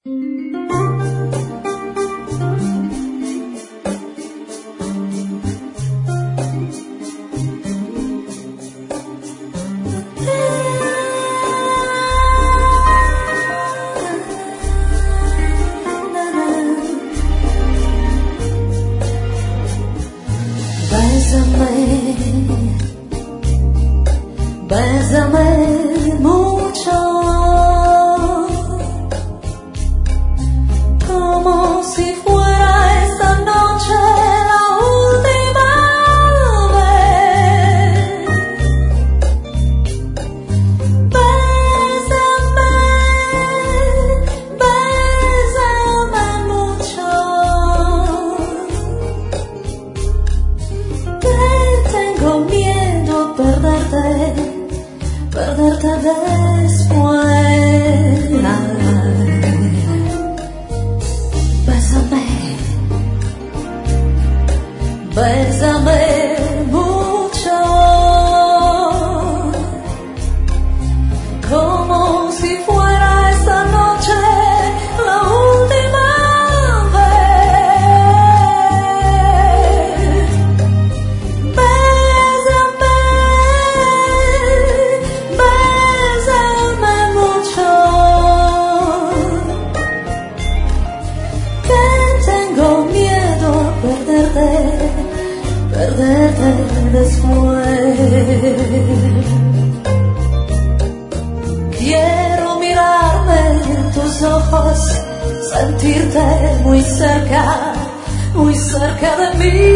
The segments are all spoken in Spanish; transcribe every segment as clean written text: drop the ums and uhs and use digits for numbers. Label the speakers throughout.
Speaker 1: Bésame mucho, como si fuera esta noche la última vez. Bésame, bésame mucho, que tengo miedo a perderte después. Bésame, bésame mucho, como si fuera esta noche la última vez. Bésame mucho, que tengo miedo a perderte después. Quiero mirarme en tus ojos, sentirte muy cerca de mí.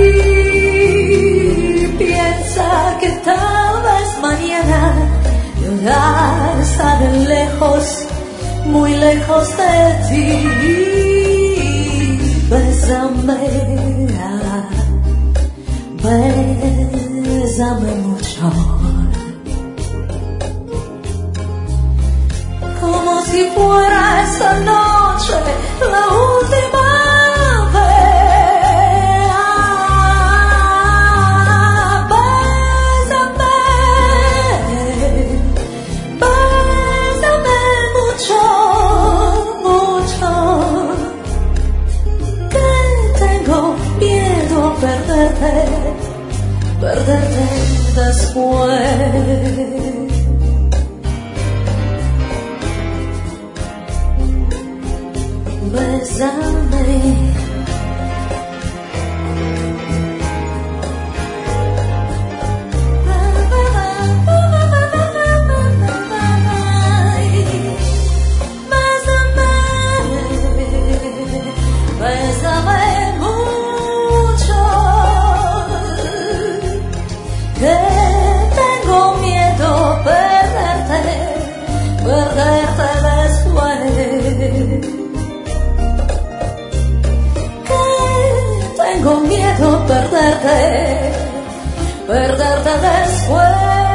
Speaker 1: Piensa que tal vez mañana llegar estaré lejos, muy lejos de ti. Bésame, bésame mucho, como si fuera esta noche la última vez. Bésame mucho, mucho, que tengo miedo a perderte después. Bésame, bésame mucho, que tengo miedo a perderte después. Tengo miedo a perderte después.